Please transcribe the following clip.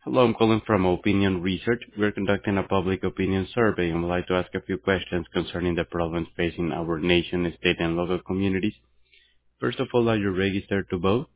Hello, I'm calling from Opinion Research. We're conducting a public opinion survey and would like to ask a few questions concerning the problems facing our nation, state, and local communities. First of all, are you registered to vote?